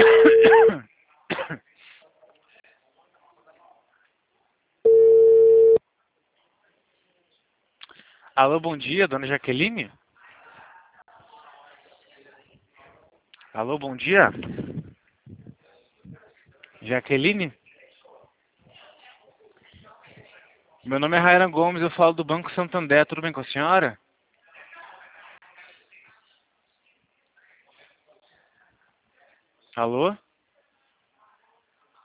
Alô, bom dia, dona Jaqueline? Alô, bom dia? Jaqueline? Meu nome é Ryan Gomes, eu falo do Banco Santander, tudo bem com a senhora? Alô?